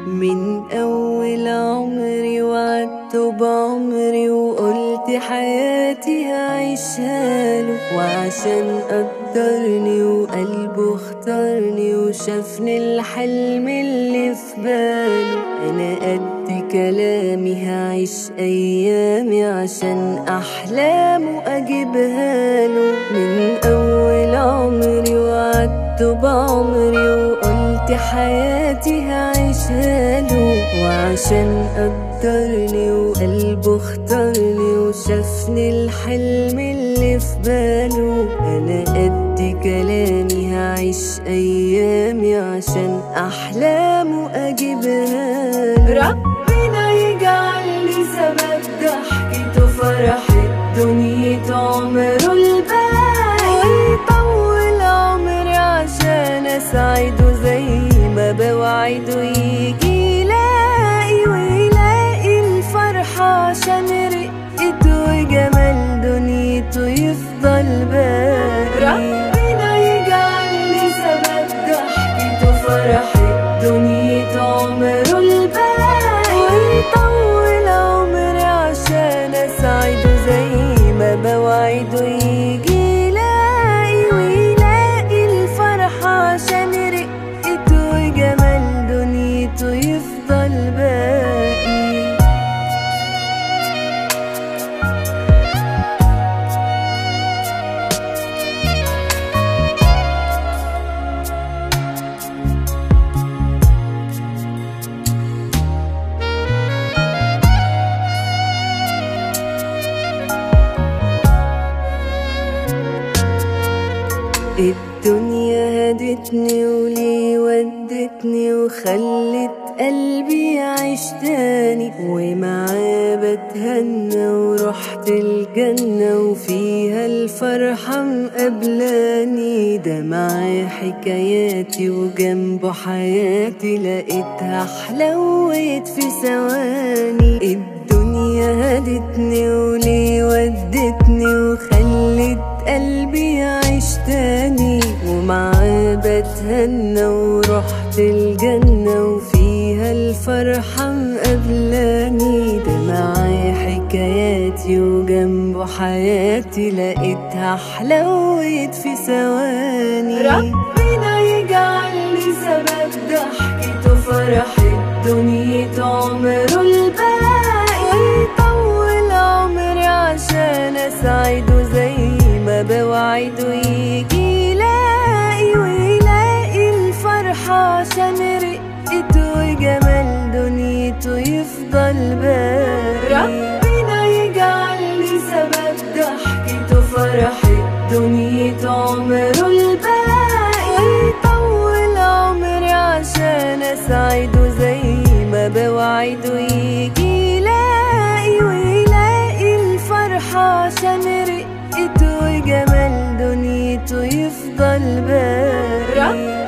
من أول عمري وعدت بعمري وقلت حياتي هعيشها له، وعشان قدرني وقلبه اختارني وشافني الحلم اللي في باله. أنا قد كلامي هعيش أيامي عشان أحلامه أجيبها له. من أول عمري وعدت بعمري وقلت حياتي هعيشها له، وعشان قدرني وقلبه اختارني وشافني الحلم اللي في باله. أنا قد كلامي هعيش أيامي عشان أحلامه أجيبها له. ربنا يجعلني سبب ضحكته وفرحة دنيته عمره الباقي، ويطول عمري عشان أسعده زي ما بوعده. يجي يلاقي ويلاقي الفرحة عشان رقته وجمال دنيته يفضل باقي. ربنا يجعلني سبب ضحكته وفرحة دنيته عمره الباقي، ويطول عمري عشان أسعده زي ما بوعده. يجي يلاقي ويلاقي الفرحة عشان رقته وجمال دنيته يفضل باقي. الدنيا هدتني وليه ودتني وخلت قلبي يعيش تاني، ومعاه بتهنى ورحت الجنة وفيها الفرحة مقابلاني. ده معاه حكاياتي وجنبه حياتي لقيتها حلوت في ثواني. الدنيا هدتني وليه ودتني وخلت قلبي يعيش تاني، ومعاه بتهنى ورحت الجنة وفيها الفرحة مقابلاني. ده معاه حكاياتي وجنبه حياتي لقيتها حلوت في ثواني. ربنا يجعلني سبب ضحكته وفرحة دنيته عمره الباقي، ويطول عمري عشان أسعده زي ما بوعده. يجي يلاقي ويلاقي الفرحة عشان رقته وجمال دنيته يفضل باقي. ربنا يجعلني سبب ضحكته وفرحة دنيته عمره الباقي، ويطول عمري عشان أسعده زي ما بوعده. يجي يلاقي ويلاقي الفرحة عشان رقته وجمال دنيته يفضل باقي.